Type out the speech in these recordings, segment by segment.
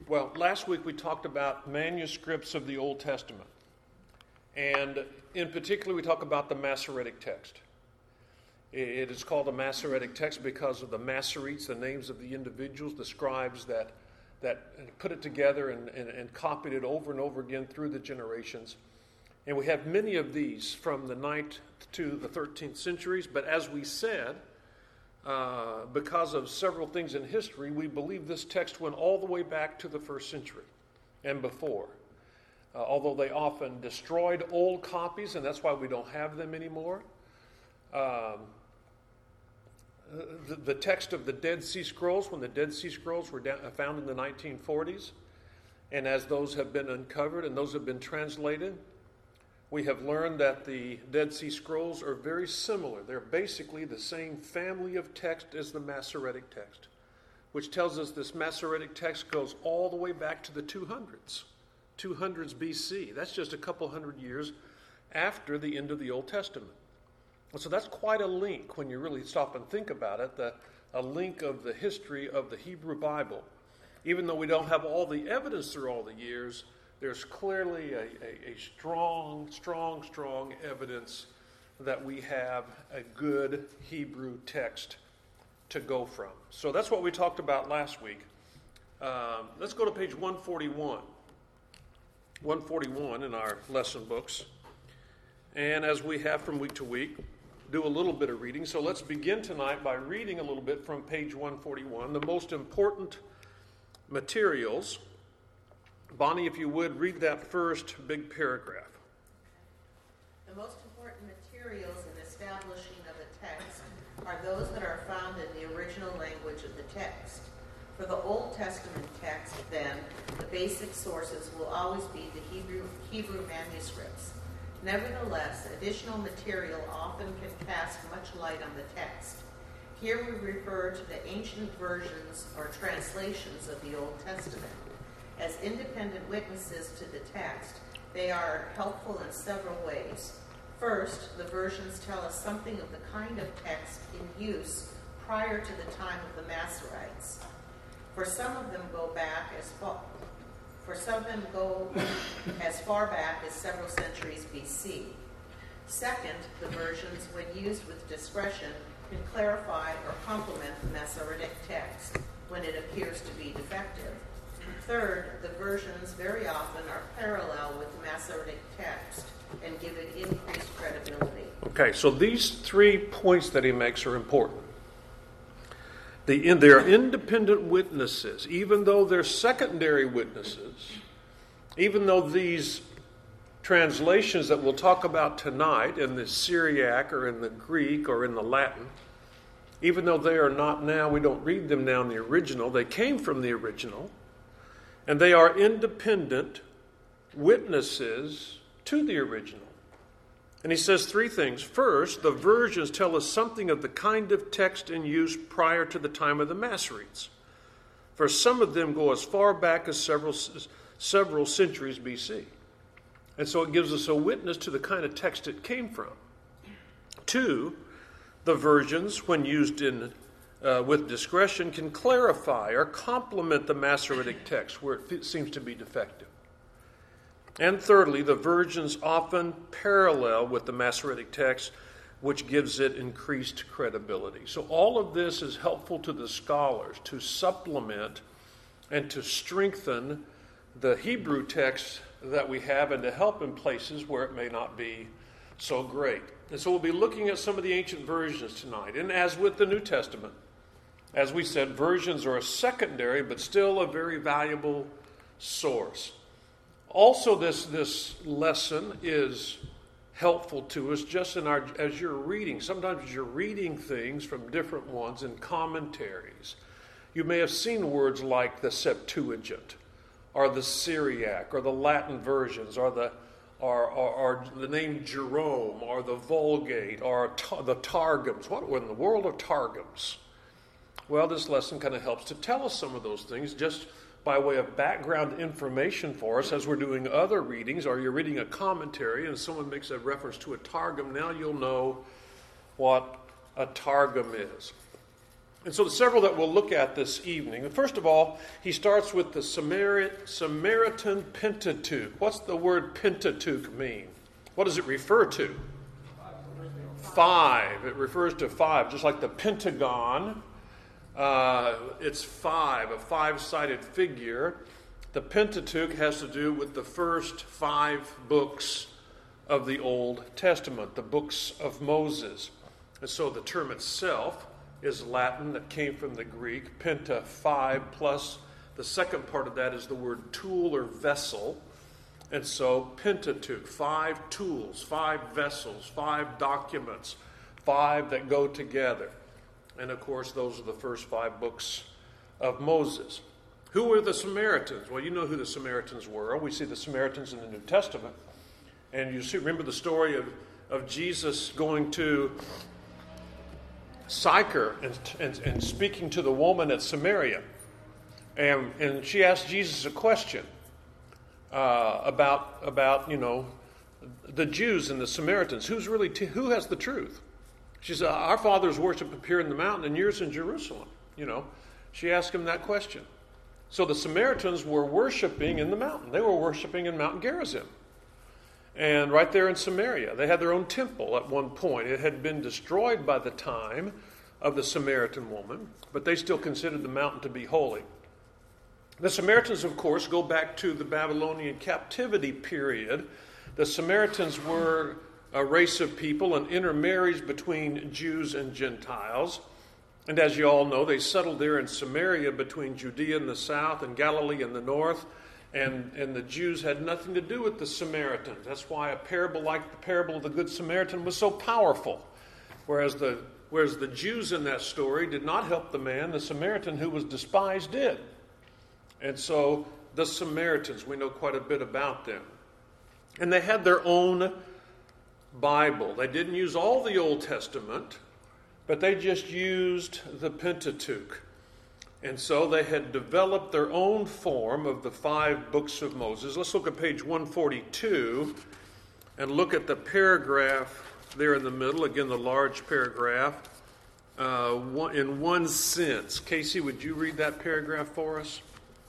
Well, last week we talked about manuscripts of the Old Testament. And in particular, we talk about the Masoretic text. It is called a Masoretic text because of the Masoretes, the names of the individuals, the scribes that put it together and copied it over and over again through the generations. And we have many of these from the 9th to the 13th centuries. But as we said, because of several things in history, we believe this text went all the way back to the 1st century and before. Although they often destroyed old copies, and that's why we don't have them anymore. The text of the Dead Sea Scrolls, when the Dead Sea Scrolls were found in the 1940s, and as those have been uncovered and those have been translated, we have learned that the Dead Sea Scrolls are very similar. They're basically the same family of text as the Masoretic text, which tells us this Masoretic text goes all the way back to the 200s BC. That's just a couple hundred years after the end of the Old Testament. So that's quite a link when you really stop and think about it, a link of the history of the Hebrew Bible. Even though we don't have all the evidence through all the years, there's clearly a strong evidence that we have a good Hebrew text to go from. So that's what we talked about last week. Let's go to page 141. 141 in our lesson books. And as we have from week to week, do a little bit of reading. So let's begin tonight by reading a little bit from page 141, the most important materials. Bonnie, if you would, read that first big paragraph. The most important materials in establishing of a text are those that are found in the original language of the text. For the Old Testament text, then, the basic sources will always be the Hebrew manuscripts. Nevertheless, additional material often can cast much light on the text. Here we refer to the ancient versions or translations of the Old Testament. As independent witnesses to the text, they are helpful in several ways. First, the versions tell us something of the kind of text in use prior to the time of the Masoretes. For some of them go as far back as several centuries BC. Second, the versions, when used with discretion, can clarify or complement the Masoretic text when it appears to be defective. Third, the versions very often are parallel with the Masoretic text and give it increased credibility. Okay, so these 3 points that he makes are important. They're independent witnesses, even though they're secondary witnesses, even though these translations that we'll talk about tonight in the Syriac or in the Greek or in the Latin, even though they are not now, we don't read them now in the original, they came from the original, and they are independent witnesses to the original. And he says 3 things. First, the versions tell us something of the kind of text in use prior to the time of the Masoretes. For some of them go as far back as several centuries BC. And so it gives us a witness to the kind of text it came from. 2, the versions, when used with discretion, can clarify or complement the Masoretic text where it seems to be defective. And thirdly, the versions often parallel with the Masoretic text, which gives it increased credibility. So all of this is helpful to the scholars to supplement and to strengthen the Hebrew text that we have and to help in places where it may not be so great. And so we'll be looking at some of the ancient versions tonight. And as with the New Testament, as we said, versions are a secondary but still a very valuable source. Also, this lesson is helpful to us just as you're reading. Sometimes you're reading things from different ones in commentaries. You may have seen words like the Septuagint, or the Syriac, or the Latin versions, or the name Jerome, or the Vulgate, or the Targums. What in the world are Targums? Well, this lesson kind of helps to tell us some of those things, just by way of background information for us as we're doing other readings, or you're reading a commentary and someone makes a reference to a Targum. Now you'll know what a Targum is. And so the several that we'll look at this evening. First of all, he starts with the Samaritan Pentateuch. What's the word Pentateuch mean? What does it refer to? 5. It refers to 5, just like the Pentagon. It's 5, a 5-sided figure. The Pentateuch has to do with the first 5 books of the Old Testament, the books of Moses. And so the term itself is Latin, that came from the Greek, penta, 5, plus the second part of that is the word tool or vessel. And so Pentateuch, 5 tools, 5 vessels, 5 documents, 5 that go together. And of course, those are the first 5 books of Moses. Who were the Samaritans? Well, you know who the Samaritans were. We see the Samaritans in the New Testament. And you remember the story of Jesus going to Sychar and speaking to the woman at Samaria. And she asked Jesus a question about the Jews and the Samaritans. Who has the truth? She said, our fathers worship up here in the mountain and yours in Jerusalem. She asked him that question. So the Samaritans were worshiping in the mountain. They were worshiping in Mount Gerizim. And right there in Samaria, they had their own temple at one point. It had been destroyed by the time of the Samaritan woman, but they still considered the mountain to be holy. The Samaritans, of course, go back to the Babylonian captivity period. The Samaritans were a race of people, an intermarriage between Jews and Gentiles. And as you all know, they settled there in Samaria between Judea in the south and Galilee in the north. And the Jews had nothing to do with the Samaritans. That's why a parable like the parable of the Good Samaritan was so powerful. Whereas the Jews in that story did not help the man, the Samaritan who was despised did. And so the Samaritans, we know quite a bit about them. And they had their own Bible. They didn't use all the Old Testament, but they just used the Pentateuch. And so they had developed their own form of the 5 books of Moses. Let's look at page 142 and look at the paragraph there in the middle. Again, the large paragraph. In one sense. Casey, would you read that paragraph for us?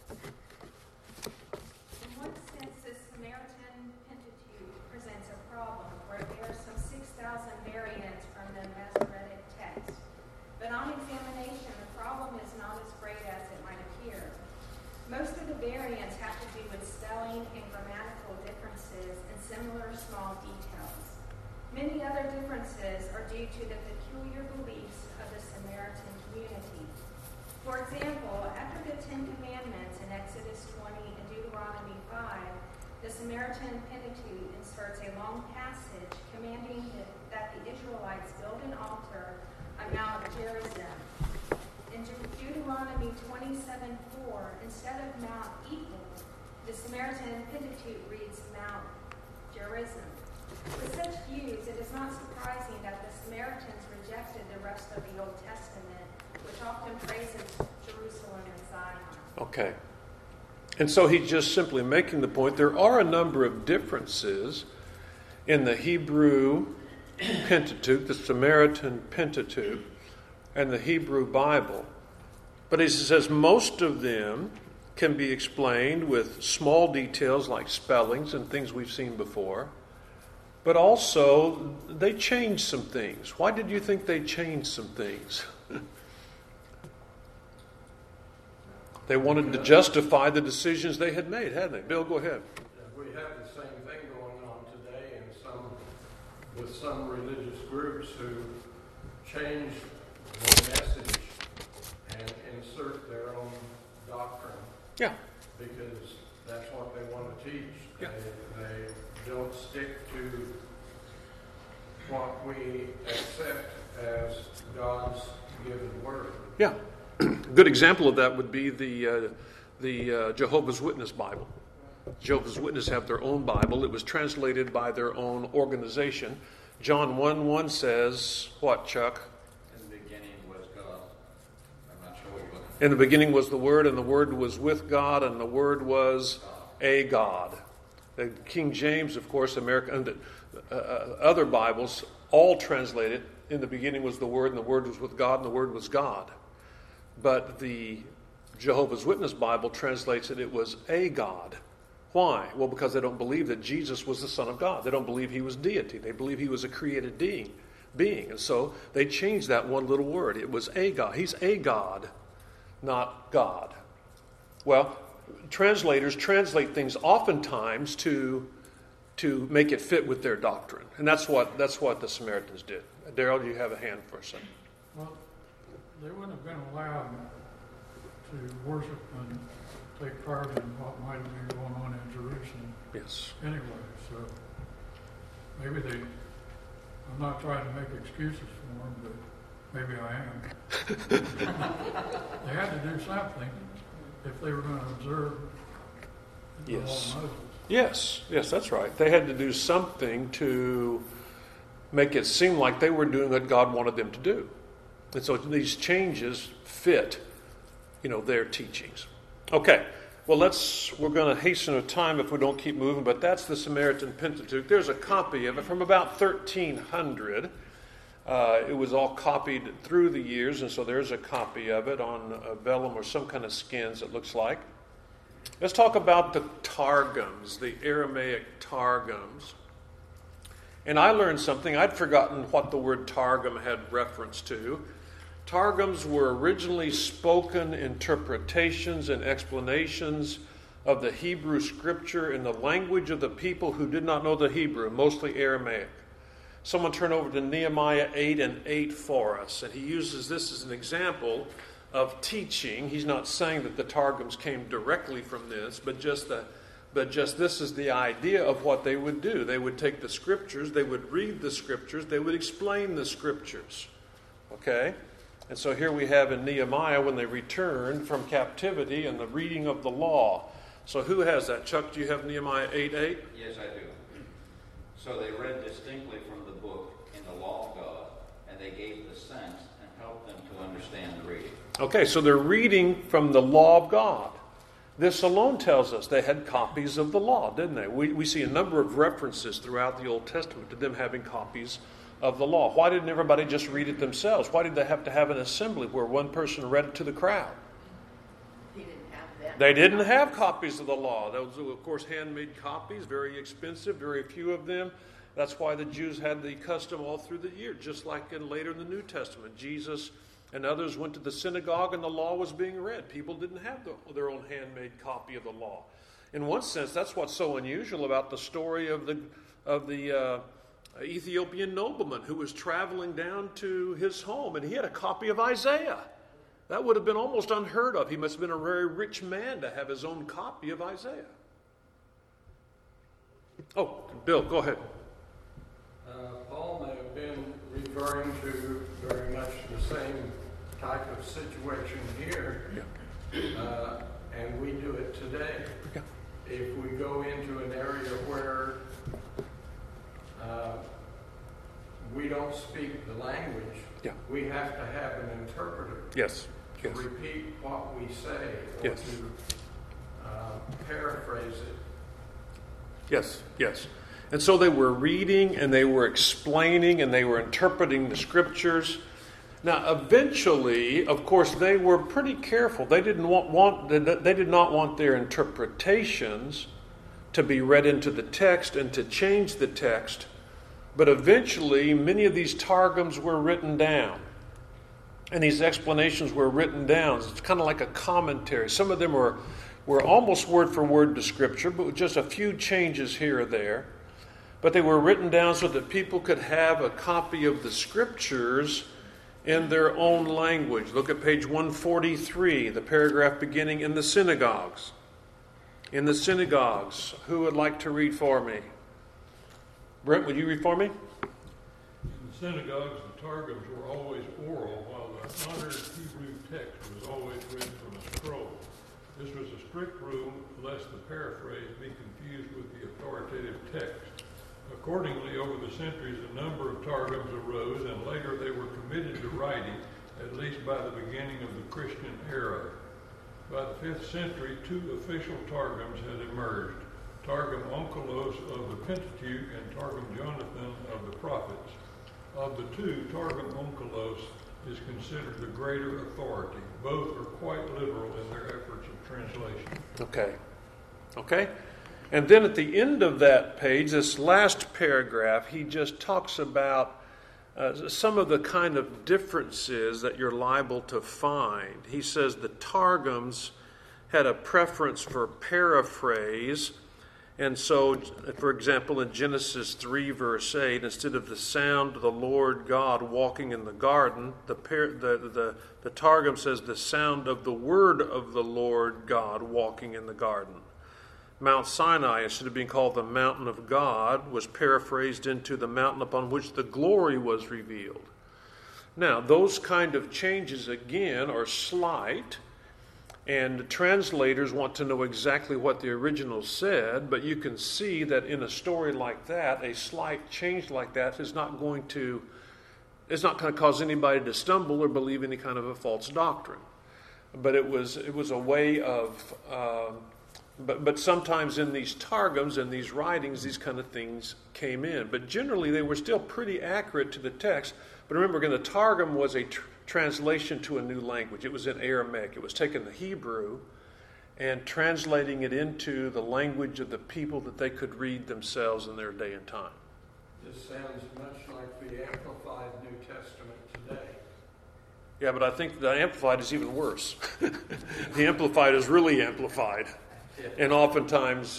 In one sense, the Samaritan Pentateuch presents a problem where there are some 6,000 variants from the Masoretic text. But on examination, the problem is not as great as it might appear. Most of the variants have to do with spelling and grammatical differences and similar small details. Many other differences are due to the peculiar beliefs of the Samaritan community. For example, after the 10 Commandments in Exodus 20 and Deuteronomy 5, the Samaritan Pentateuch inserts a long passage commanding that the Israelites build an altar on Mount Gerizim. In Deuteronomy 27:4, instead of Mount Ebal, the Samaritan Pentateuch reads Mount Gerizim. With such views, it is not surprising that the Samaritans rejected the rest of the Old Testament, which often praises Jerusalem and Zion. Okay. And so he's just simply making the point there are a number of differences in the Hebrew Pentateuch, the Samaritan Pentateuch, and the Hebrew Bible. But he says most of them can be explained with small details like spellings and things we've seen before. But also, they changed some things. Why did you think they changed some things? They wanted to justify the decisions they had made, hadn't they? Bill, go ahead. We have the same thing going on today with some religious groups who change the message and insert their own doctrine. Yeah. Because that's what they want to teach. Yeah. They don't stick to what we accept as God's given word. Yeah. Good example of that would be the Jehovah's Witness Bible. Jehovah's Witnesses have their own Bible. It was translated by their own organization. John 1:1 says, what, Chuck? In the beginning was God. I'm not sure what you're looking for. In the beginning was the Word, and the Word was with God, and the Word was a God. The King James, of course, American, other Bibles all translate it. In the beginning was the Word, and the Word was with God, and the Word was God. but the Jehovah's Witness Bible translates it was a God. Why? Well, because they don't believe that Jesus was the Son of God. They don't believe he was deity. They believe he was a created being. And so they changed that one little word. It was a God. He's a God, not God. Well, translators translate things oftentimes to make it fit with their doctrine. And that's what the Samaritans did. Darrell, you have a hand for a second. Well, they wouldn't have been allowed to worship and take part in what might have been going on in Jerusalem. Yes. Anyway, so maybe I'm not trying to make excuses for them, but maybe I am. They had to do something if they were going to observe the law of Moses. Yes, that's right. They had to do something to make it seem like they were doing what God wanted them to do. And so these changes fit, their teachings. Okay, well, we're going to hasten our time if we don't keep moving, but that's the Samaritan Pentateuch. There's a copy of it from about 1300. It was all copied through the years, and so there's a copy of it on vellum or some kind of skins, it looks like. Let's talk about the Targums, the Aramaic Targums. And I learned something. I'd forgotten what the word Targum had reference to. Targums were originally spoken interpretations and explanations of the Hebrew Scripture in the language of the people who did not know the Hebrew, mostly Aramaic. Someone turn over to Nehemiah 8:8 for us, and he uses this as an example of teaching. He's not saying that the Targums came directly from this, but just this is the idea of what they would do. They would take the Scriptures, they would read the Scriptures, they would explain the Scriptures. Okay? And so here we have in Nehemiah when they returned from captivity and the reading of the law. So who has that? Chuck, do you have Nehemiah 8:8? Yes, I do. So they read distinctly from the book in the law of God, and they gave the sense and helped them to understand the reading. Okay, so they're reading from the law of God. This alone tells us they had copies of the law, didn't they? We see a number of references throughout the Old Testament to them having copies of the law. Why didn't everybody just read it themselves? Why did they have to have an assembly where one person read it to the crowd? They didn't have that. They didn't have copies of the law. Those were, of course, handmade copies, very expensive, very few of them. That's why the Jews had the custom all through the year, just like later in the New Testament. Jesus and others went to the synagogue and the law was being read. People didn't have their own handmade copy of the law. In one sense, that's what's so unusual about the story of the Ethiopian nobleman who was traveling down to his home, and he had a copy of Isaiah. That would have been almost unheard of. He must have been a very rich man to have his own copy of Isaiah. Oh, Bill, go ahead. Paul may have been referring to very much the same type of situation here, and we do it today. Yeah. If we go into an area where we don't speak the language, we have to have an interpreter to repeat what we say or to paraphrase it. Yes. And so they were reading and they were explaining and they were interpreting the Scriptures. Now, eventually, of course, they were pretty careful. They did not want their interpretations to be read into the text and to change the text. But eventually, many of these targums were written down. And these explanations were written down. It's kind of like a commentary. Some of them were almost word for word to Scripture, but with just a few changes here or there. But they were written down so that people could have a copy of the Scriptures in their own language. Look at page 143, the paragraph beginning in the synagogues. In the synagogues, who would like to read for me? Brent, would you read for me? In the synagogues, the Targums were always oral, while the honored Hebrew text was always read from a scroll. This was a strict rule, lest the paraphrase be confused with the authoritative text. Accordingly, over the centuries, a number of Targums arose, and later they were committed to writing, at least by the beginning of the Christian era. By the 5th century, 2 official Targums had emerged, Targum Onkelos of the Pentateuch and Targum Jonathan of the Prophets. Of the 2, Targum Onkelos is considered the greater authority. Both are quite literal in their efforts of translation. Okay? And then at the end of that page, this last paragraph, he just talks about some of the kind of differences that you're liable to find. He says the Targums had a preference for paraphrase. And so, for example, in Genesis 3, verse 8, instead of the sound of the Lord God walking in the garden, the Targum says the sound of the word of the Lord God walking in the garden. Mount Sinai, instead of being called the mountain of God, was paraphrased into the mountain upon which the glory was revealed. Now, those kind of changes, again, are slight, and translators want to know exactly what the original said, but you can see that in a story like that, a slight change like that is not going to cause anybody to stumble or believe any kind of a false doctrine. But it was a way of, but sometimes in these Targums, in these writings, these kind of things came in. But generally, they were still pretty accurate to the text. But remember, again, the Targum was a translation to a new language. It was in Aramaic. It was taking the Hebrew and translating it into the language of the people that they could read themselves in their day and time. This sounds much like the Amplified New Testament today. Yeah, but I think the Amplified is even worse. The Amplified is really amplified and oftentimes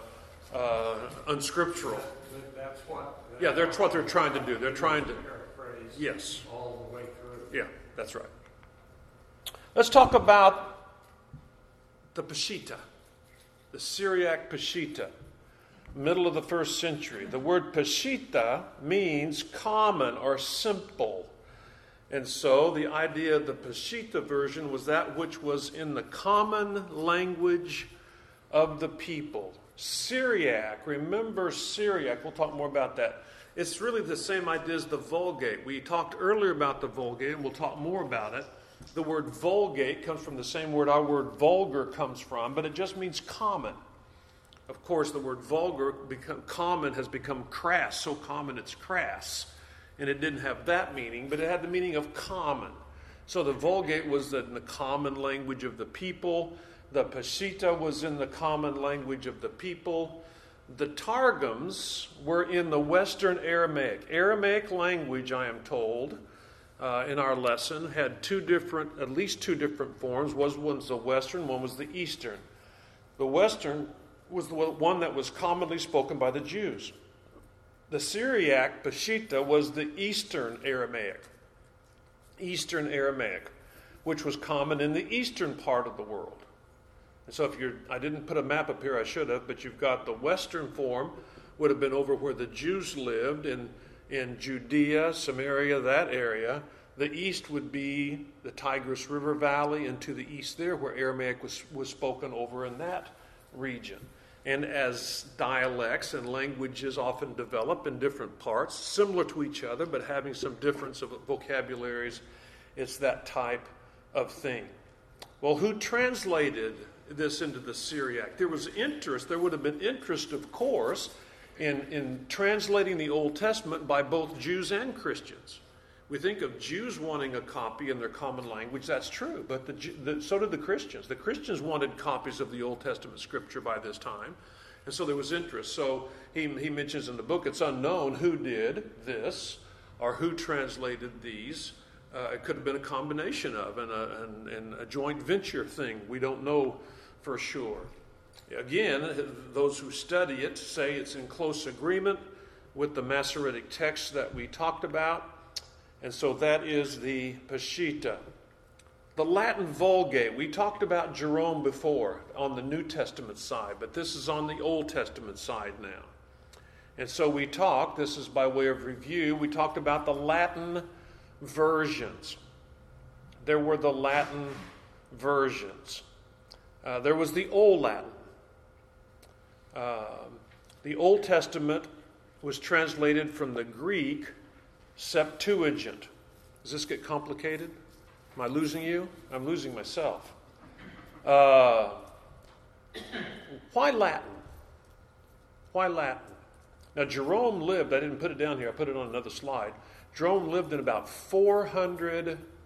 unscriptural. That's what... Yeah, that's what they're trying to do. They're trying to... paraphrase Yes. all the way through. Yeah, that's right. Let's talk about the Peshitta, the Syriac Peshitta, middle of the 1st century. The word Peshitta means common or simple. And so the idea of the Peshitta version was that which was in the common language of the people. Syriac, remember Syriac, we'll talk more about that. It's really the same idea as the Vulgate. We talked earlier about the Vulgate, and we'll talk more about it. The word Vulgate comes from the same word our word vulgar comes from, but it just means common. Of course, the word vulgar, common, has become crass, so common it's crass. And it didn't have that meaning, but it had the meaning of common. So the Vulgate was in the common language of the people. The Peshitta was in the common language of the people. The Targums were in the Western Aramaic. Aramaic language, I am told, in our lesson, had at least two different forms. One was the Western, one was the Eastern. The Western was the one that was commonly spoken by the Jews. The Syriac Peshitta was the Eastern Aramaic, which was common in the eastern part of the world. And so I didn't put a map up here, I should have, but you've got the Western form, would have been over where the Jews lived in Judea, Samaria, that area. The east would be the Tigris River Valley, and to the east there, where Aramaic was spoken over in that region. And as dialects and languages often develop in different parts, similar to each other, but having some difference of vocabularies, it's that type of thing. Well, who translated this into the Syriac? There was interest. There would have been interest, of course, in translating the Old Testament by both Jews and Christians. We think of Jews wanting a copy in their common language. That's true, but so did the Christians. The Christians wanted copies of the Old Testament Scripture by this time, and so there was interest. So he mentions in the book, it's unknown who did this or who translated these. It could have been a combination of and a joint venture thing. We don't know for sure. Again, those who study it say it's in close agreement with the Masoretic text that we talked about. And so that is the Peshitta. The Latin Vulgate, we talked about Jerome before on the New Testament side, but this is on the Old Testament side now. And so this is by way of review, we talked about the Latin versions. There were the Latin versions. There was the Old Latin. The Old Testament was translated from the Greek Septuagint. Does this get complicated? Am I losing you? I'm losing myself. Why Latin? Why Latin? Now, Jerome lived, I didn't put it down here, I put it on another slide. Jerome lived in about 400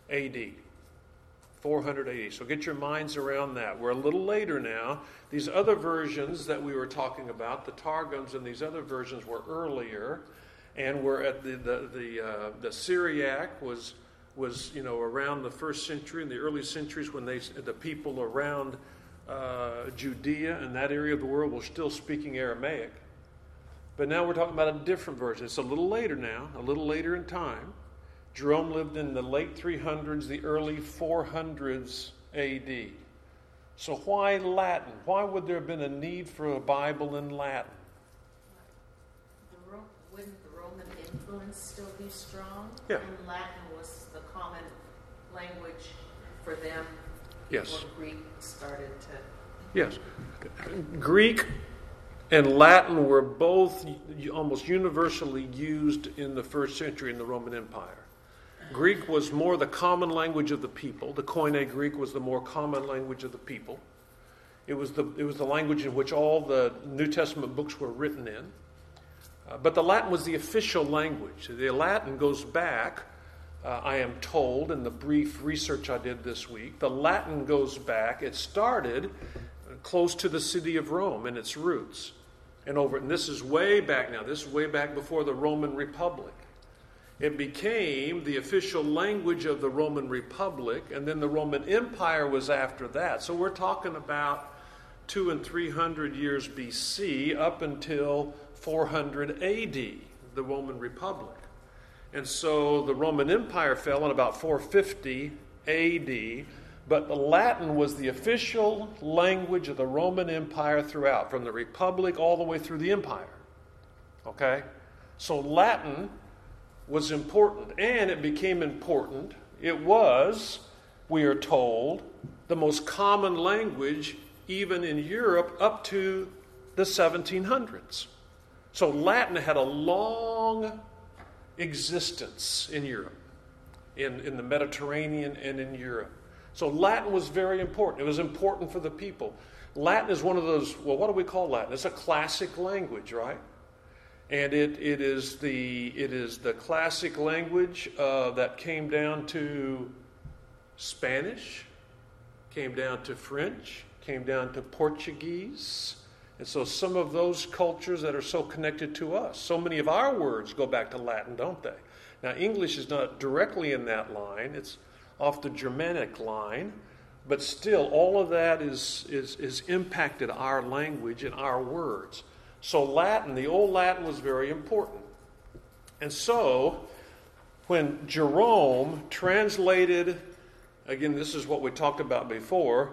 AD. 400 AD. So get your minds around that. We're a little later now. These other versions that we were talking about, the Targums and these other versions were earlier, and we're at the Syriac was around the first century, in the early centuries when the people around Judea and that area of the world were still speaking Aramaic. But now we're talking about a different version. It's a little later now, a little later in time. Jerome lived in the late 300s, the early 400s AD. So why Latin? Why would there have been a need for a Bible in Latin? Wouldn't the Roman influence still be strong? Yeah. And Latin was the common language for them. Yes. Before Greek started to... Yes. Greek and Latin were both almost universally used in the first century in the Roman Empire. Greek was more the common language of the people. The Koine Greek was the more common language of the people. It was the language in which all the New Testament books were written in. But the Latin was the official language. The Latin goes back, I am told, in the brief research I did this week, the Latin goes back. It started close to the city of Rome in its roots. And this is way back now. This is way back before the Roman Republic. It became the official language of the Roman Republic, and then the Roman Empire was after that. So we're talking about 200 and 300 years BC up until 400 AD, the Roman Republic. And so the Roman Empire fell in about 450 AD, but the Latin was the official language of the Roman Empire throughout, from the Republic all the way through the Empire. Okay? So Latin was important, and it became important. It was, we are told, the most common language even in Europe up to the 1700s. So Latin had a long existence in Europe, in the Mediterranean and in Europe. So Latin was very important. It was important for the people. Latin is one of those, well, what do we call Latin? It's a classic language, right? And it is the classic language that came down to Spanish, came down to French, came down to Portuguese. And so some of those cultures that are so connected to us, so many of our words go back to Latin, don't they? Now, English is not directly in that line. It's off the Germanic line. But still, all of that is impacted our language and our words. So Latin, the old Latin, was very important. And so, when Jerome translated, again, this is what we talked about before,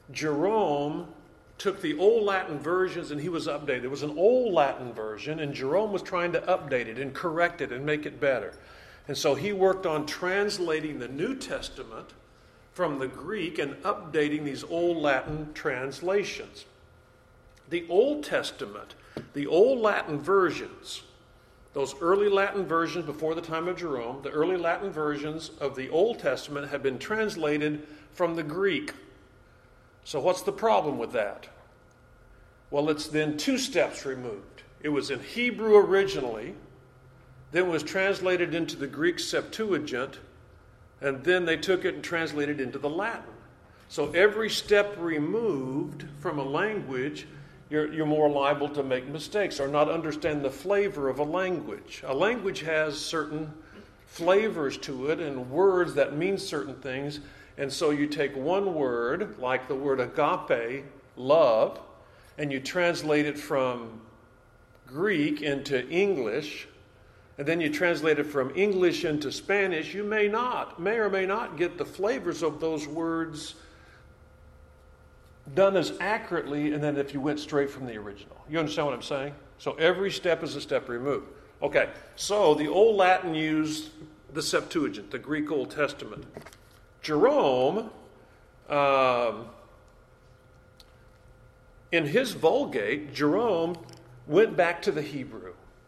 Jerome took the old Latin versions and he was updated. It was an old Latin version, and Jerome was trying to update it and correct it and make it better. And so he worked on translating the New Testament from the Greek and updating these old Latin translations. The Old Testament, the old Latin versions, those early Latin versions before the time of Jerome, the early Latin versions of the Old Testament have been translated from the Greek. So what's the problem with that? Well, it's then two steps removed. It was in Hebrew originally, then was translated into the Greek Septuagint, and then they took it and translated into the Latin. So every step removed from a language, you're more liable to make mistakes or not understand the flavor of a language. A language has certain flavors to it and words that mean certain things. And so you take one word, like the word agape, love, and you translate it from Greek into English, and then you translate it from English into Spanish. You may or may not get the flavors of those words done as accurately, and then if you went straight from the original. You understand what I'm saying? So every step is a step removed. Okay, so the Old Latin used the Septuagint, the Greek Old Testament. Jerome, in his Vulgate, Jerome went back to the Hebrew.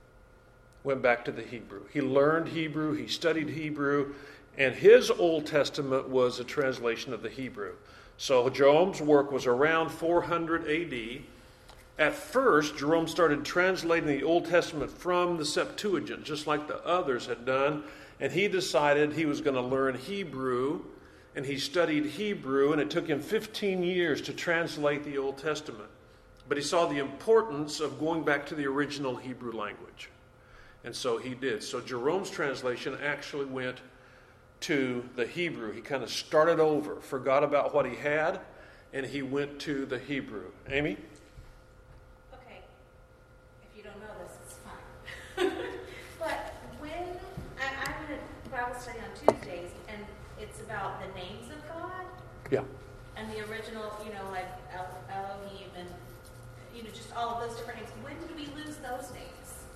He learned Hebrew, he studied Hebrew, and his Old Testament was a translation of the Hebrew. So Jerome's work was around 400 AD. At first, Jerome started translating the Old Testament from the Septuagint, just like the others had done. And he decided he was going to learn Hebrew, and he studied Hebrew, and it took him 15 years to translate the Old Testament. But he saw the importance of going back to the original Hebrew language. And so he did. So Jerome's translation actually went to the Hebrew. He kind of started over, forgot about what he had, and he went to the Hebrew. Amy? Okay, if you don't know this, it's fine. But when I'm in a Bible study on Tuesdays, and it's about the names of God, Yeah. and the original, like Elohim, and just all of those different names. When did we lose those names?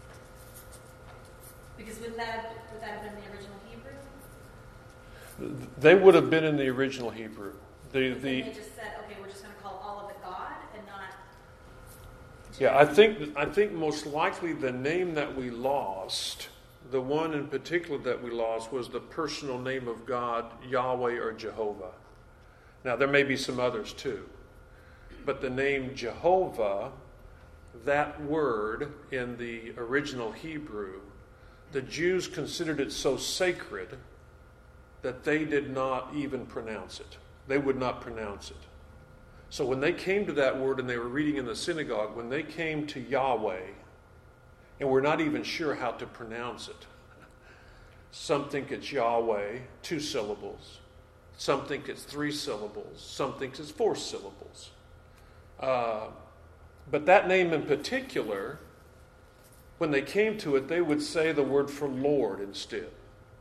Because would that have been the original Hebrew? They would have been in the original Hebrew. They just said, okay, we're just going to call all of it God and not. Yeah, I think most likely the name that we lost, the one in particular that we lost, was the personal name of God, Yahweh or Jehovah. Now, there may be some others too. But the name Jehovah, that word in the original Hebrew, the Jews considered it so sacred that they did not even pronounce it. They would not pronounce it. So when they came to that word and they were reading in the synagogue, when they came to Yahweh, and we're not even sure how to pronounce it. Some think it's Yahweh, 2 syllables. Some think it's 3 syllables. Some think it's 4 syllables. But that name in particular, when they came to it, they would say the word for Lord instead.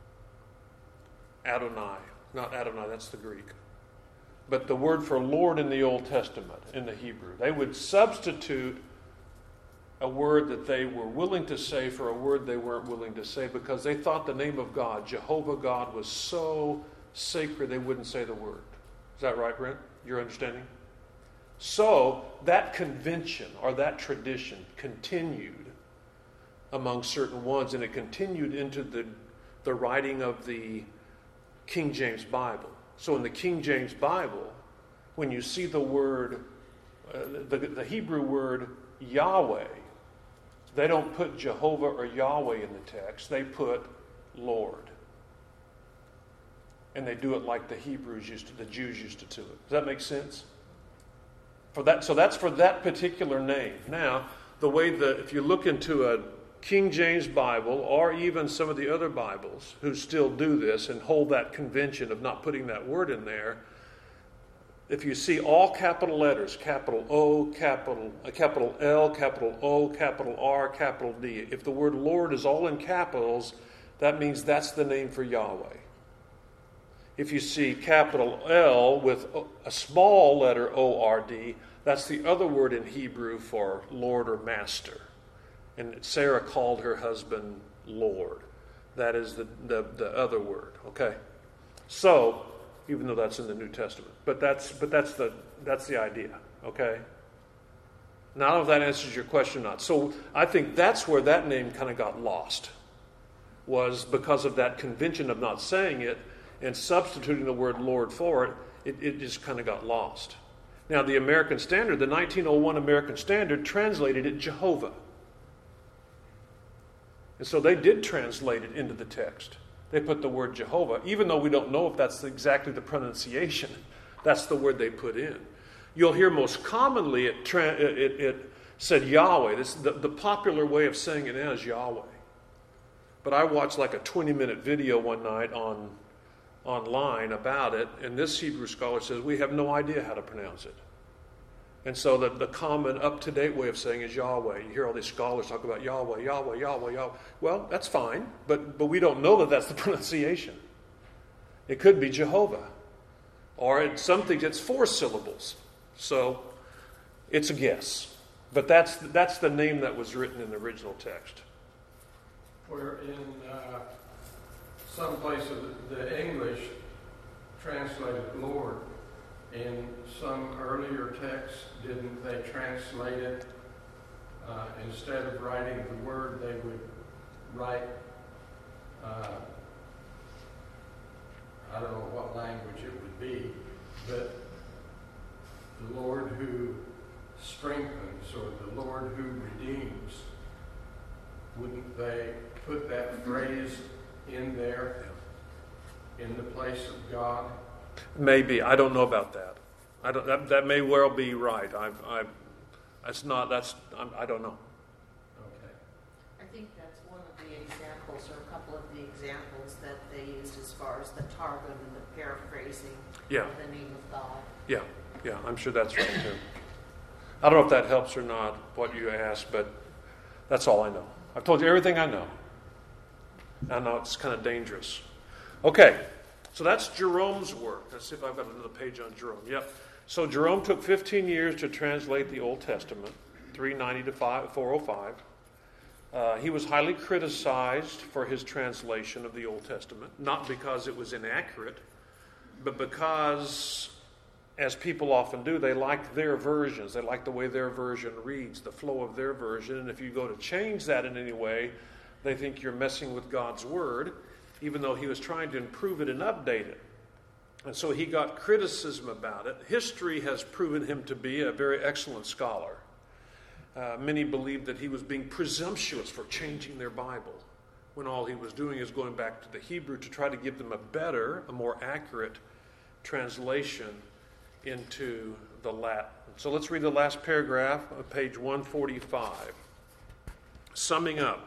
Adonai. Not Adonai, that's the Greek. But the word for Lord in the Old Testament, in the Hebrew. They would substitute a word that they were willing to say for a word they weren't willing to say because they thought the name of God, Jehovah God, was so sacred they wouldn't say the word. Is that right, Brent? Your understanding? So that convention or that tradition continued among certain ones, and it continued into the writing of the King James Bible. So in the King James Bible, when you see the word, the Hebrew word Yahweh, they don't put Jehovah or Yahweh in the text. They put Lord. And they do it like the Jews used to do it. Does that make sense? So that's for that particular name. Now, if you look into a King James Bible or even some of the other Bibles who still do this and hold that convention of not putting that word in there, if you see all capital letters, capital O, capital L, capital O, capital R, capital D, if the word Lord is all in capitals, that means that's the name for Yahweh. If you see capital L with a small letter O-R-D, that's the other word in Hebrew for Lord or Master. And Sarah called her husband Lord. That is the other word. Okay. So, even though that's in the New Testament, but that's the idea. Okay. Now, I don't know if that answers your question or not. So, I think that's where that name kind of got lost, was because of that convention of not saying it and substituting the word Lord for it. It just kind of got lost. Now, the American Standard, the 1901 American Standard, translated it Jehovah. And so they did translate it into the text. They put the word Jehovah, even though we don't know if that's exactly the pronunciation. That's the word they put in. You'll hear most commonly it said Yahweh. The popular way of saying it now is Yahweh. But I watched like a 20-minute video one night online about it, and this Hebrew scholar says we have no idea how to pronounce it. And so the common, up-to-date way of saying is Yahweh. You hear all these scholars talk about Yahweh, Yahweh, Yahweh, Yahweh. Well, that's fine, but we don't know that that's the pronunciation. It could be Jehovah. Or it's something that's 4 syllables. So it's a guess. But that's the name that was written in the original text. Where in some places the English translated Lord. In some earlier texts, didn't they translate it? Instead of writing the word, they would write, I don't know what language it would be, but the Lord who strengthens or the Lord who redeems. Wouldn't they put that phrase in there, in the place of God? Maybe. I don't know about that. I don't. That may well be right. It's not. I don't know. Okay. I think that's one of the examples, or a couple of the examples that they used as far as the Targum and the paraphrasing Yeah. of the name of God. Yeah. I'm sure that's right too. I don't know if that helps or not, what you asked, but that's all I know. I've told you everything I know. I know it's kind of dangerous. Okay, so that's Jerome's work. Let's see if I've got another page on Jerome. Yep. So Jerome took 15 years to translate the Old Testament, 390 to 405. He was highly criticized for his translation of the Old Testament, not because it was inaccurate, but because, as people often do, they like their versions. They like the way their version reads, the flow of their version. And if you go to change that in any way, they think you're messing with God's Word, even though he was trying to improve it and update it. And so he got criticism about it. History has proven him to be a very excellent scholar. Many believed that he was being presumptuous for changing their Bible, when all he was doing is going back to the Hebrew to try to give them a better, a more accurate translation into the Latin. So let's read the last paragraph of page 145. Summing up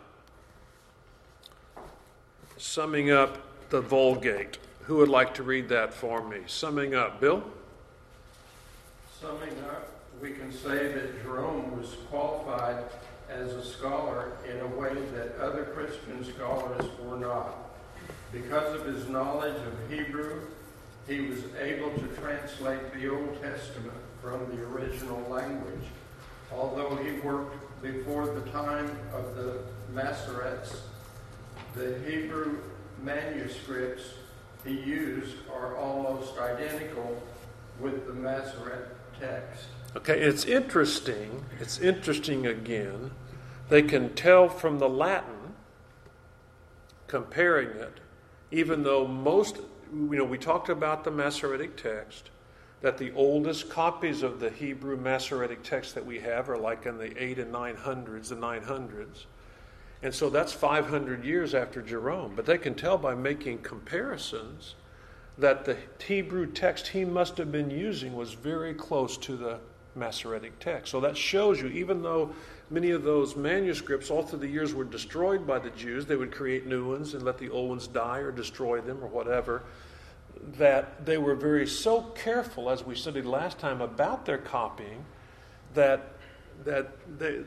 the Vulgate. Who would like to read that for me? Summing up. Bill? Summing up, we can say that Jerome was qualified as a scholar in a way that other Christian scholars were not. Because of his knowledge of Hebrew, he was able to translate the Old Testament from the original language. Although he worked before the time of the Masoretes, the Hebrew manuscripts he used are almost identical with the Masoret text. Okay, it's interesting. It's interesting again. They can tell from the Latin, comparing it, even though we talked about the Masoretic text, that the oldest copies of the Hebrew Masoretic text that we have are like in the 8 and 900s, the 900s. And so that's 500 years after Jerome. But they can tell by making comparisons that the Hebrew text he must have been using was very close to the Masoretic text. So that shows you, even though many of those manuscripts all through the years were destroyed by the Jews, they would create new ones and let the old ones die or destroy them or whatever, that they were so careful, as we studied last time, about their copying, that they,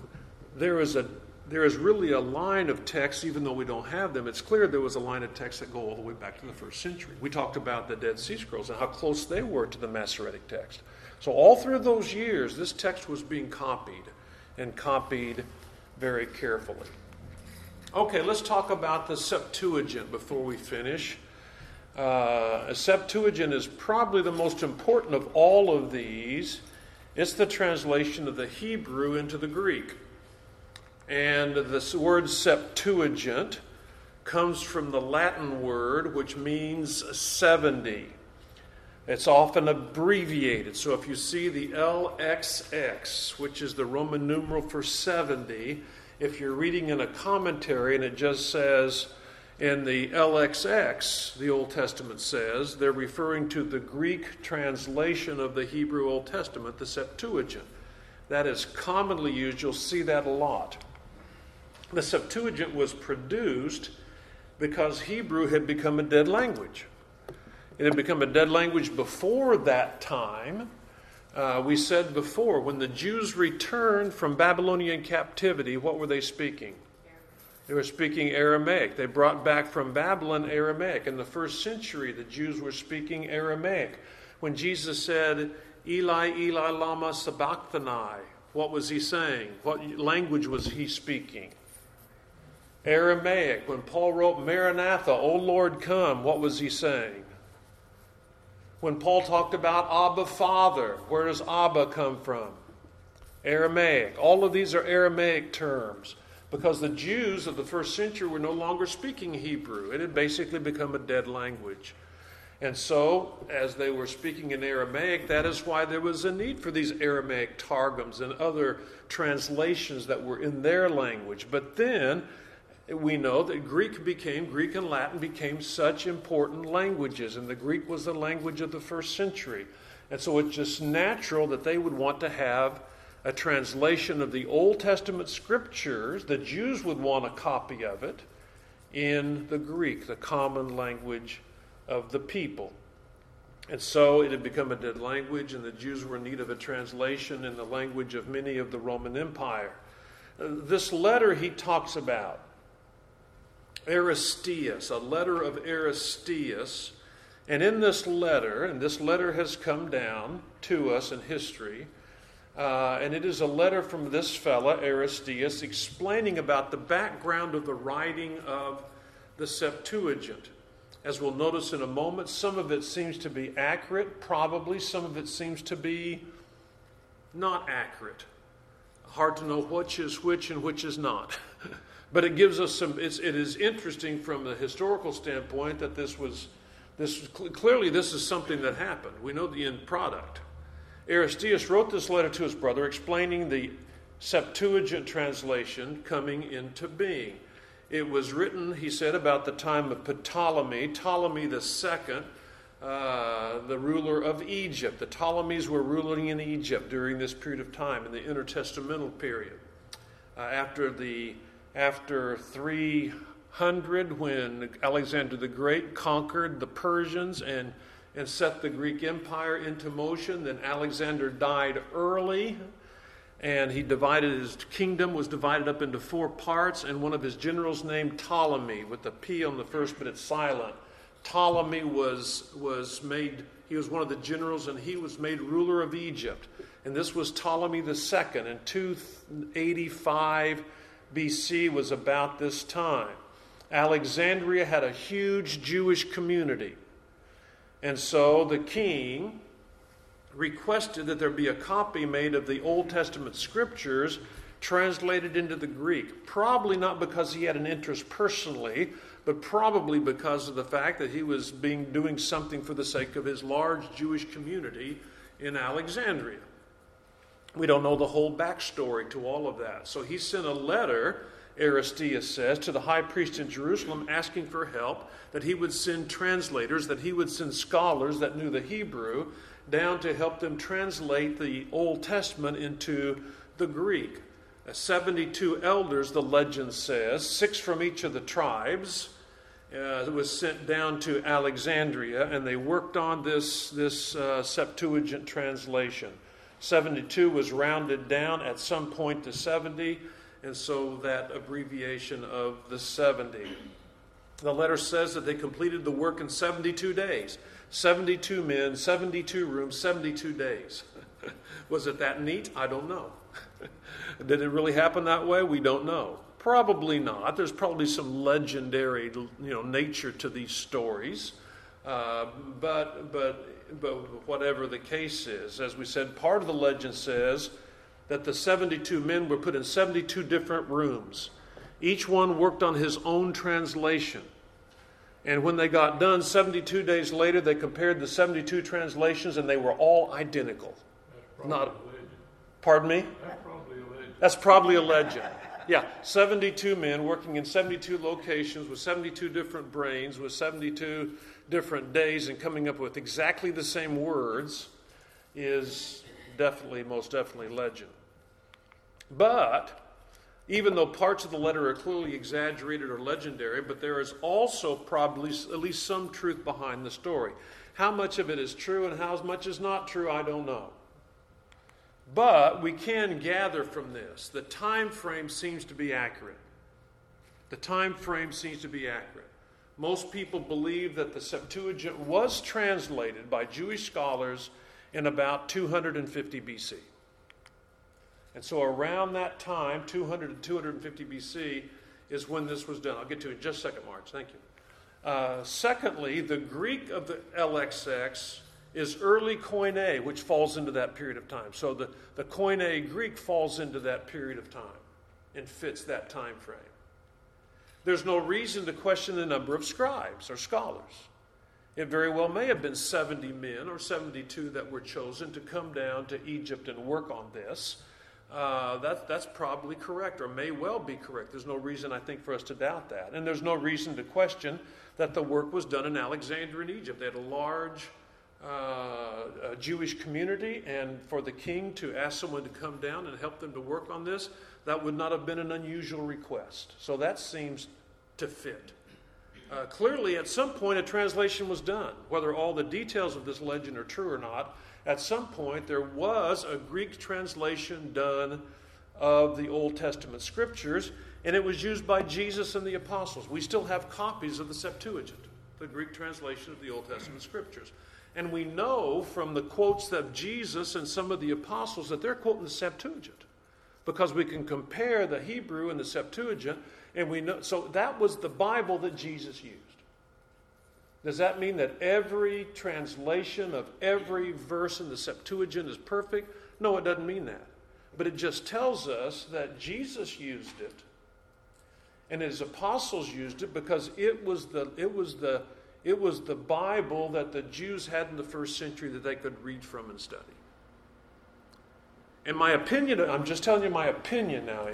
there is really a line of texts, even though we don't have them. It's clear there was a line of texts that go all the way back to the 1st century. We talked about the Dead Sea Scrolls and how close they were to the Masoretic text. So all through those years, this text was being copied, and copied very carefully. Okay, let's talk about the Septuagint before we finish. A Septuagint is probably the most important of all of these. It's the translation of the Hebrew into the Greek. And this word Septuagint comes from the Latin word which means 70. It's often abbreviated. So if you see the LXX, which is the Roman numeral for 70, if you're reading in a commentary and it just says in the LXX, the Old Testament says, they're referring to the Greek translation of the Hebrew Old Testament, the Septuagint. That is commonly used. You'll see that a lot. The Septuagint was produced because Hebrew had become a dead language. It had become a dead language before that time. We said before, when the Jews returned from Babylonian captivity, what were they speaking? They were speaking Aramaic. They brought back from Babylon Aramaic. In the 1st century, the Jews were speaking Aramaic. When Jesus said, Eli, Eli, lama sabachthani, what was he saying? What language was he speaking? Aramaic. When Paul wrote Maranatha, O Lord, come, what was he saying? When Paul talked about Abba, Father, where does Abba come from? Aramaic. All of these are Aramaic terms because the Jews of the 1st century were no longer speaking Hebrew. It had basically become a dead language. And so, as they were speaking in Aramaic, that is why there was a need for these Aramaic targums and other translations that were in their language. But then, we know that Greek and Latin became such important languages, and the Greek was the language of the first century. And so it's just natural that they would want to have a translation of the Old Testament scriptures. The Jews would want a copy of it in the Greek, the common language of the people. And so it had become a dead language, and the Jews were in need of a translation in the language of many of the Roman Empire. This letter he talks about, Aristeas, a letter of Aristeas. And in this letter, and this letter has come down to us in history, and it is a letter from this fella, Aristeas, explaining about the background of the writing of the Septuagint. As we'll notice in a moment, some of it seems to be accurate, probably. Some of it seems to be not accurate. Hard to know which is which and which is not. But it gives us some, it is interesting from the historical standpoint that clearly this is something that happened. We know the end product. Aristeas wrote this letter to his brother explaining the Septuagint translation coming into being. It was written, he said, about the time of Ptolemy II, the ruler of Egypt. The Ptolemies were ruling in Egypt during this period of time, in the intertestamental period. After 300, when Alexander the Great conquered the Persians and set the Greek Empire into motion, then Alexander died early, and his kingdom was divided up into 4 parts, and one of his generals named Ptolemy, with the P on the first, but it's silent. Ptolemy was made, he was one of the generals, and he was made ruler of Egypt. And this was Ptolemy II, in 285 BC was about this time. Alexandria had a huge Jewish community. And so the king requested that there be a copy made of the Old Testament scriptures translated into the Greek. Probably not because he had an interest personally, but probably because of the fact that he was doing something for the sake of his large Jewish community in Alexandria. We don't know the whole backstory to all of that. So he sent a letter, Aristeas says, to the high priest in Jerusalem asking for help, that he would send translators, that he would send scholars that knew the Hebrew down to help them translate the Old Testament into the Greek. 72 elders, the legend says, 6 from each of the tribes, was sent down to Alexandria, and they worked on this Septuagint translation. 72 was rounded down at some point to 70, and so that abbreviation of the 70. The letter says that they completed the work in 72 days. 72 men, 72 rooms, 72 days. Was it that neat? I don't know. Did it really happen that way? We don't know. Probably not. There's probably some legendary, nature to these stories. But whatever the case is, as we said, part of the legend says that the 72 men were put in 72 different rooms. Each one worked on his own translation. And when they got done, 72 days later, they compared the 72 translations, and they were all identical. That's probably a legend. Pardon me? That's probably a legend. That's probably a legend. Yeah, 72 men working in 72 locations with 72 different brains, with 72 different days, and coming up with exactly the same words is most definitely legend. But even though parts of the letter are clearly exaggerated or legendary, but there is also probably at least some truth behind the story. How much of it is true and how much is not true, I don't know. But we can gather from this, the time frame seems to be accurate. The time frame seems to be accurate. Most people believe that the Septuagint was translated by Jewish scholars in about 250 BC. And so around that time, 200 to 250 BC, is when this was done. I'll get to it in just a second, Marge. Thank you. Secondly, the Greek of the LXX is early Koine, which falls into that period of time. So the Koine Greek falls into that period of time and fits that time frame. There's no reason to question the number of scribes or scholars. It very well may have been 70 men or 72 that were chosen to come down to Egypt and work on this. That's probably correct, or may well be correct. There's no reason, I think, for us to doubt that. And there's no reason to question that the work was done in Alexandria in Egypt. They had a large Jewish community, and for the king to ask someone to come down and help them to work on this, that would not have been an unusual request. So that seems to fit. Clearly, at some point, a translation was done. Whether all the details of this legend are true or not, at some point there was a Greek translation done of the Old Testament scriptures, and it was used by Jesus and the apostles. We still have copies of the Septuagint, the Greek translation of the Old Testament scriptures. And we know from the quotes of Jesus and some of the apostles that they're quoting the Septuagint, because we can compare the Hebrew and the Septuagint, and we know. So that was the Bible that Jesus used. Does that mean that every translation of every verse in the Septuagint is perfect? No, it doesn't mean that. But it just tells us that Jesus used it, and his apostles used it because it was the Bible that the Jews had in the first century that they could read from and study. And my opinion, I'm just telling you my opinion now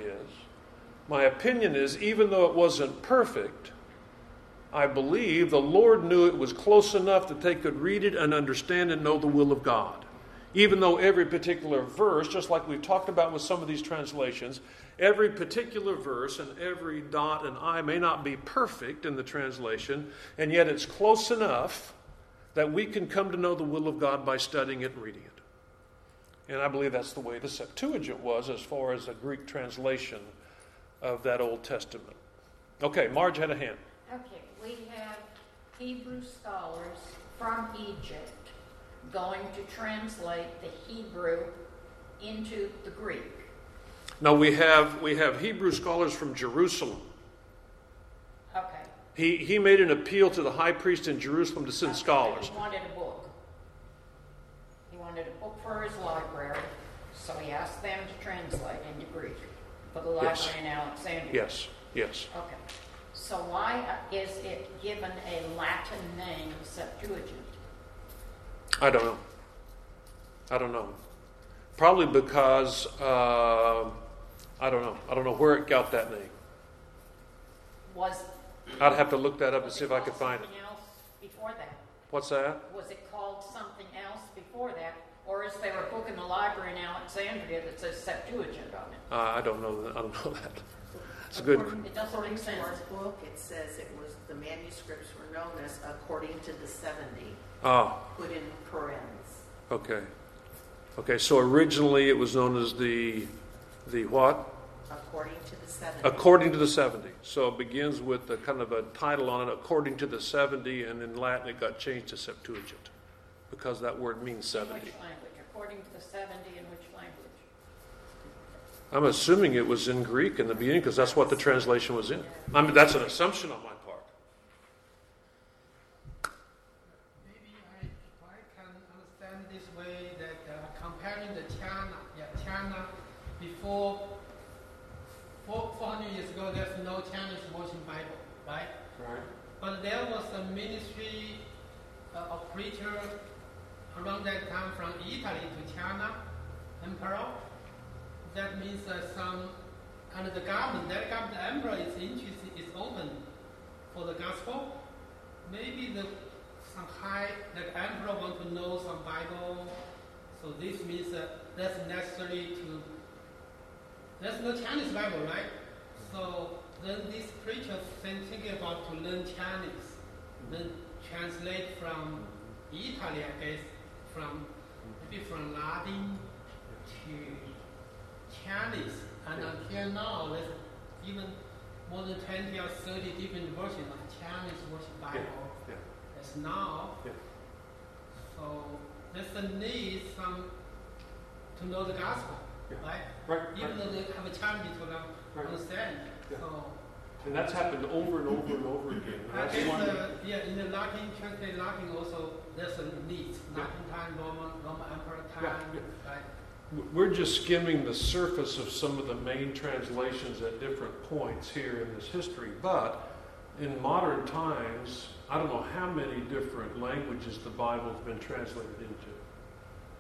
is, even though it wasn't perfect, I believe the Lord knew it was close enough that they could read it and understand and know the will of God. Even though every particular verse, just like we've talked about with some of these translations, every particular verse and every dot and I may not be perfect in the translation, and yet it's close enough that we can come to know the will of God by studying it and reading it. And I believe that's the way the Septuagint was as far as a Greek translation of that Old Testament. Okay, Marge had a hand. Okay, we have Hebrew scholars from Egypt going to translate the Hebrew into the Greek. Now we have Hebrew scholars from Jerusalem. Okay. He made an appeal to the high priest in Jerusalem to send scholars. He wanted a book. He wanted a book for his library, so he asked them to translate into Greek for the library in Alexandria. Yes. Okay. So why is it given a Latin name, Septuagint? I don't know. Probably because, I don't know. I don't know where it got that name. I'd have to look that up and see if I could find it. Was it called something else before that? What's that? Was it called something else before that? Or is there a book in the library in Alexandria that says Septuagint on it? I don't know that. It's a good. It doesn't make sense. According to our book, it says it was the manuscripts were known as according to the 70. Put in parens. Okay. So originally it was known as the what? According to the 70. According to the 70. So it begins with a kind of a title on it, according to the 70, and in Latin it got changed to Septuagint because that word means 70. In which language? According to the 70, in which language? I'm assuming it was in Greek in the beginning because that's what the translation was in. I mean, that's an assumption on my part. Maybe I can understand this way that comparing the China before 400 years ago, there's no Chinese version Bible, right? Right. But there was a ministry of preacher around that time from Italy to China, emperor. That means and the government, the emperor is interested, is open for the gospel. Maybe the emperor want to know some Bible, so this means that's necessary to. There's no Chinese Bible, right? So then these preachers thinking about to learn Chinese, then translate from Italy, I guess, maybe from Latin to Chinese, and until now, there's even more than 20 or 30 different versions of Chinese version Bible. Yeah. That's now. Yeah. So there's a need to know the gospel, right? Even though they have a challenge to understand. Yeah. So, and that's happened over and over and over again. I guess, in the Latin, translate Latin also, there's a need. Latin time, Roman Emperor time, right? We're just skimming the surface of some of the main translations at different points here in this history. But in modern times, I don't know how many different languages the Bible has been translated into.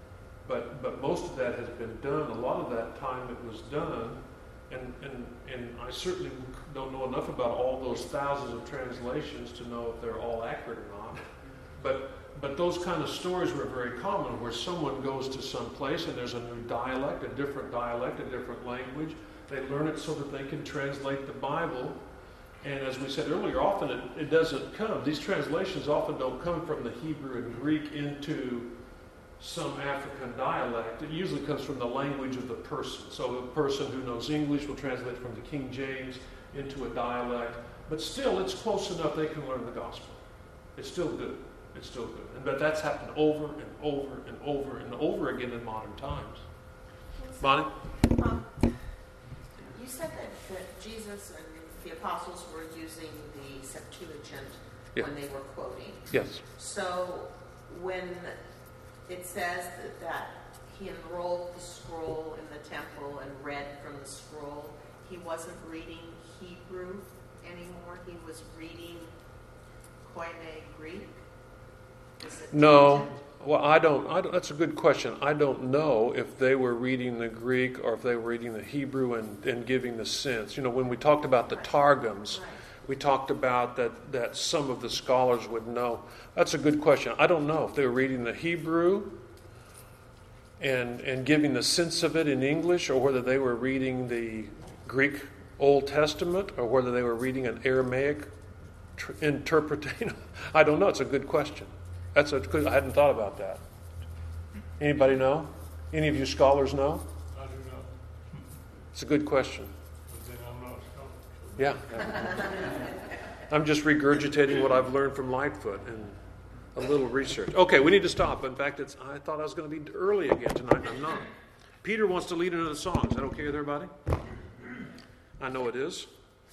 But most of that has been done. A lot of that time it was done, and I certainly don't know enough about all those thousands of translations to know if they're all accurate or not. But those kind of stories were very common, where someone goes to some place and there's a new dialect, a different language. They learn it so that they can translate the Bible. And as we said earlier, often it doesn't come. These translations often don't come from the Hebrew and Greek into some African dialect. It usually comes from the language of the person. So the person who knows English will translate from the King James into a dialect. But still, it's close enough they can learn the gospel. It's still good. It's still good. But that's happened over and over and over and over again in modern times. Bonnie? You said that Jesus and the apostles were using the Septuagint when they were quoting. Yes. So when it says that he unrolled the scroll in the temple and read from the scroll, he wasn't reading Hebrew anymore. He was reading Koine Greek. No. Well, I don't. That's a good question. I don't know if they were reading the Greek or if they were reading the Hebrew and giving the sense. You know, when we talked about the Targums, we talked about that some of the scholars would know. That's a good question. I don't know if they were reading the Hebrew and giving the sense of it in English, or whether they were reading the Greek Old Testament, or whether they were reading an Aramaic interpretation. I don't know. It's a good question. I hadn't thought about that. Anybody know? Any of you scholars know? I do not. It's a good question. But then I'm not a scholar. Yeah. I'm just regurgitating what I've learned from Lightfoot and a little research. Okay, we need to stop. In fact, I thought I was going to be early again tonight, and I'm not. Peter wants to lead another song. Is that okay with everybody? I know it is.